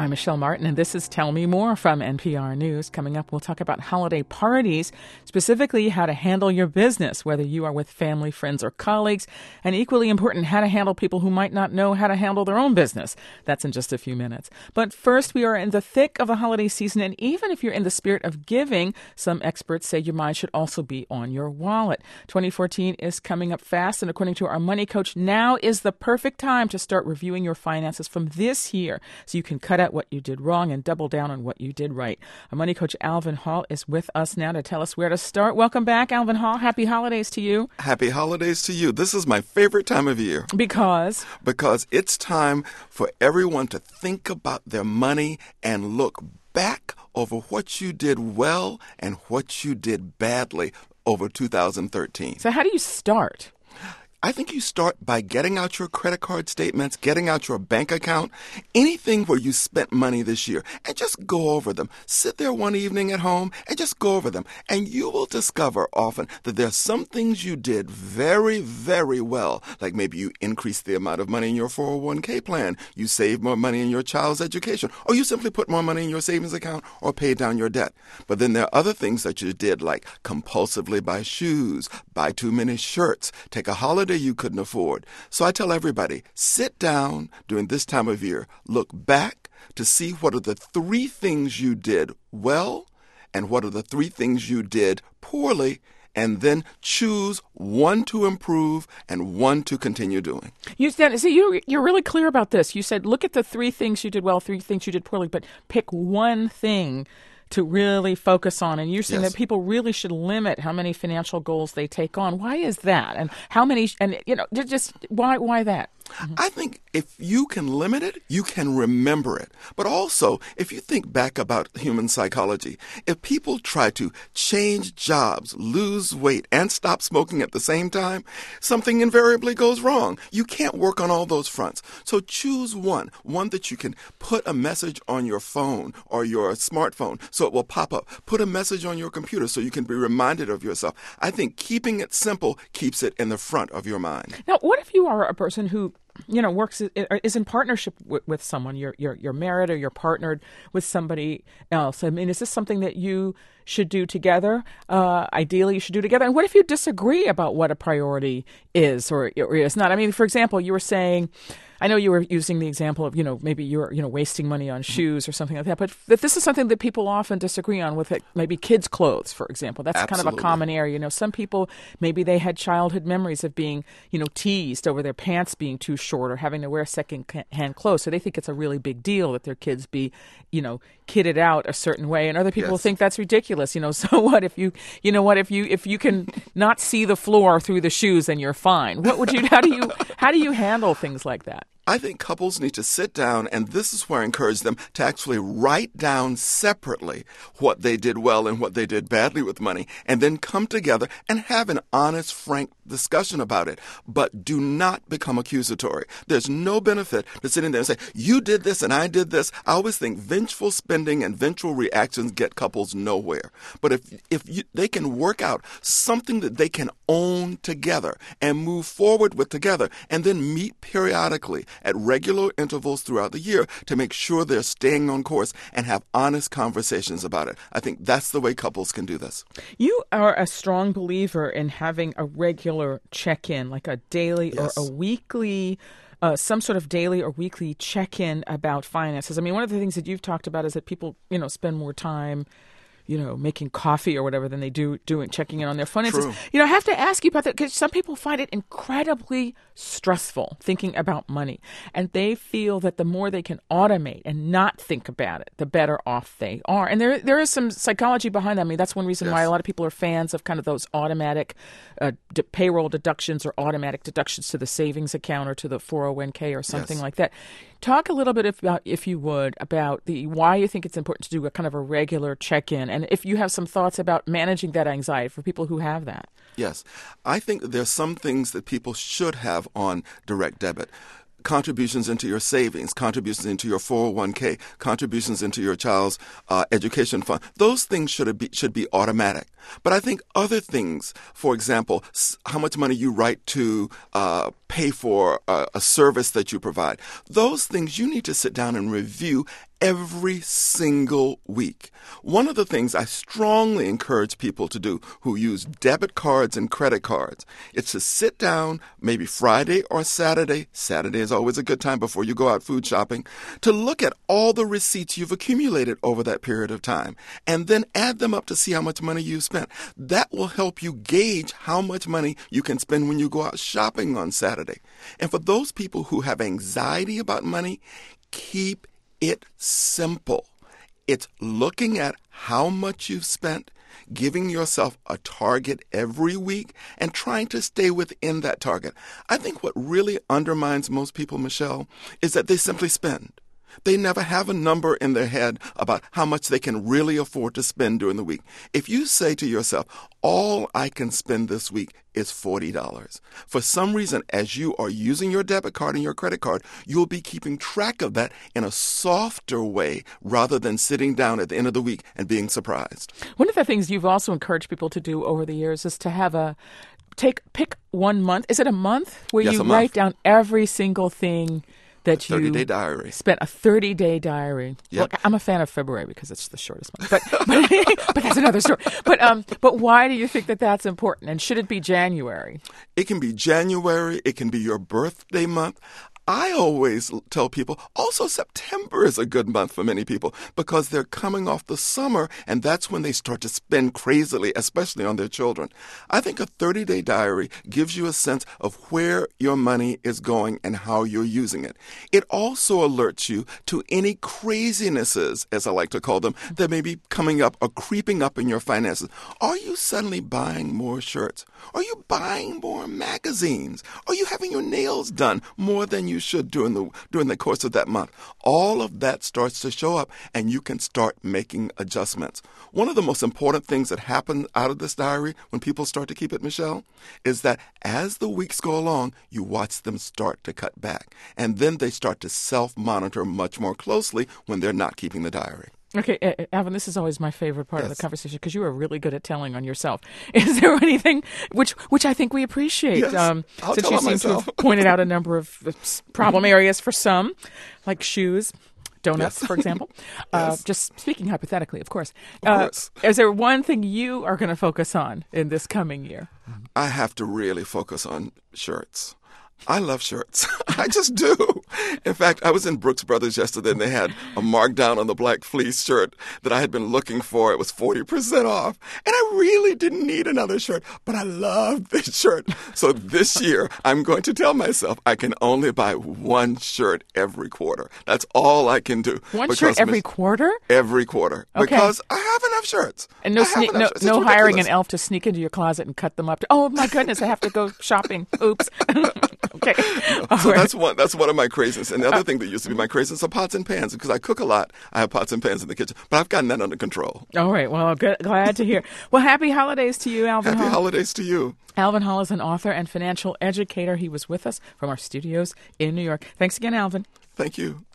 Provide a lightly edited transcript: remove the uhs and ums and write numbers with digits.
I'm Michelle Martin, and this is Tell Me More from NPR News. Coming up, we'll talk about holiday parties, specifically how to handle your business, whether you are with family, friends, or colleagues, and equally important, how to handle people who might not know how to handle their own business. That's in just a few minutes. But first, we are in the thick of the holiday season, and even if you're in the spirit of giving, some experts say your mind should also be on your wallet. 2014 is coming up fast, and according to our money coach, now is the perfect time to start reviewing your finances from this year so you can cut out what you did wrong and double down on what you did right. Our money coach, Alvin Hall, is with us now to tell us where to start. Welcome back, Alvin Hall. Happy holidays to you. Happy holidays to you. This is my favorite time of year. Because it's time for everyone to think about their money and look back over what you did well and what you did badly over 2013. So how do you start? I think you start by getting out your credit card statements, getting out your bank account, anything where you spent money this year, and just go over them. Sit there one evening at home and just go over them. And you will discover often that there are some things you did very, very well. Like maybe you increased the amount of money in your 401k plan, you saved more money in your child's education, or you simply put more money in your savings account or paid down your debt. But then there are other things that you did, like compulsively buy shoes, buy too many shirts, take a holiday you couldn't afford. So I tell everybody, sit down during this time of year, look back to see what are the three things you did well and what are the three things you did poorly, and then choose one to improve and one to continue doing. You're really clear about this. You said, look at the three things you did well, three things you did poorly, but pick one thing to really focus on. And you're saying that people really should limit how many financial goals they take on. Why is that? And how many, just why that? Mm-hmm. I think if you can limit it, you can remember it. But also, if you think back about human psychology, if people try to change jobs, lose weight, and stop smoking at the same time, something invariably goes wrong. You can't work on all those fronts. So choose one that you can put a message on your phone or your smartphone so it will pop up. Put a message on your computer so you can be reminded of yourself. I think keeping it simple keeps it in the front of your mind. Now, what if you are a person who is in partnership with someone? You're married or you're partnered with somebody else. I mean, is this something that you should do together? Ideally, you should do together. And what if you disagree about what a priority is or is not? I mean, for example, you were saying, I know you were using the example of, maybe you're, wasting money on shoes or something like that. But this is something that people often disagree on with maybe kids' clothes, for example. That's Absolutely. kind of a common area. Some people, maybe they had childhood memories of being, teased over their pants being too short or having to wear second-hand clothes. So they think it's a really big deal that their kids be, kitted out a certain way. And other people think that's ridiculous. So what if if you can not see the floor through the shoes, then you're fine. How do you handle things like that? I think couples need to sit down, and this is where I encourage them to actually write down separately what they did well and what they did badly with money, and then come together and have an honest, frank discussion about it. But do not become accusatory. There's no benefit to sitting there and say, you did this and I did this. I always think vengeful spending and vengeful reactions get couples nowhere. But if they can work out something that they can own together and move forward with together, and then meet periodically at regular intervals throughout the year to make sure they're staying on course and have honest conversations about it. I think that's the way couples can do this. You are a strong believer in having a regular check-in, like a daily or a weekly, some sort of daily or weekly check-in about finances. I mean, one of the things that you've talked about is that people, spend more time making coffee or whatever than they do checking in on their finances. True. I have to ask you about that because some people find it incredibly stressful thinking about money. And they feel that the more they can automate and not think about it, the better off they are. And there is some psychology behind that. I mean, that's one reason why a lot of people are fans of kind of those automatic payroll deductions or automatic deductions to the savings account or to the 401k or something like that. Talk a little bit about, if you would, about why you think it's important to do a kind of a regular check-in, and if you have some thoughts about managing that anxiety for people who have that. Yes. I think there's some things that people should have on direct debit. Contributions into your savings, contributions into your 401k, contributions into your child's education fund. Those things should be automatic. But I think other things, for example, how much money you write to pay for a service that you provide. Those things you need to sit down and review every single week. One of the things I strongly encourage people to do who use debit cards and credit cards is to sit down maybe Friday or Saturday. Saturday is always a good time before you go out food shopping, to look at all the receipts you've accumulated over that period of time and then add them up to see how much money you've spent. That will help you gauge how much money you can spend when you go out shopping on Saturday. And for those people who have anxiety about money, keep it simple. It's looking at how much you've spent, giving yourself a target every week, and trying to stay within that target. I think what really undermines most people, Michelle, is that they simply spend. They never have a number in their head about how much they can really afford to spend during the week. If you say to yourself, all I can spend this week is $40. For some reason, as you are using your debit card and your credit card, you'll be keeping track of that in a softer way rather than sitting down at the end of the week and being surprised. One of the things you've also encouraged people to do over the years is to have pick 1 month. Is it a month where you write down every single thing that you 30-day diary. Spent a 30-day diary. Yep. Look, I'm a fan of February because it's the shortest month, but that's another story. But why do you think that that's important? And should it be January? It can be January. It can be your birthday month. I always tell people also September is a good month for many people because they're coming off the summer and that's when they start to spend crazily, especially on their children. I think a 30-day diary gives you a sense of where your money is going and how you're using it. It also alerts you to any crazinesses, as I like to call them, that may be coming up or creeping up in your finances. Are you suddenly buying more shirts? Are you buying more magazines? Are you having your nails done more than you should during the course of that month? All of that starts to show up and you can start making adjustments. One of the most important things that happen out of this diary when people start to keep it, Michelle, is that as the weeks go along, you watch them start to cut back. And then they start to self-monitor much more closely when they're not keeping the diary. Okay, Alvin, this is always my favorite part of the conversation because you are really good at telling on yourself. Is there anything which I think we appreciate? Yes, I'll since tell you on seem myself. to have pointed out a number of problem areas for some, like shoes, donuts, Yes. for example. Yes. Just speaking hypothetically, of course. Of course. Is there one thing you are going to focus on in this coming year? I have to really focus on shirts. I love shirts. I just do. In fact, I was in Brooks Brothers yesterday and they had a markdown on the black fleece shirt that I had been looking for. It was 40% off. And I really didn't need another shirt, but I love this shirt. So this year, I'm going to tell myself I can only buy one shirt every quarter. That's all I can do. One shirt every quarter? Every quarter. Okay. Because I have enough shirts. And I have enough shirts. It's no hiring ridiculous. an elf to sneak into your closet and cut them up. Oh, my goodness, I have to go shopping. Oops. Okay. So that's one of my craziness. And the other thing that used to be my craziness are pots and pans. Because I cook a lot, I have pots and pans in the kitchen. But I've gotten that under control. All right. Well, glad to hear. Well, happy holidays to you, Alvin Happy Hall. holidays to you. Alvin Hall is an author and financial educator. He was with us from our studios in New York. Thanks again, Alvin. Thank you.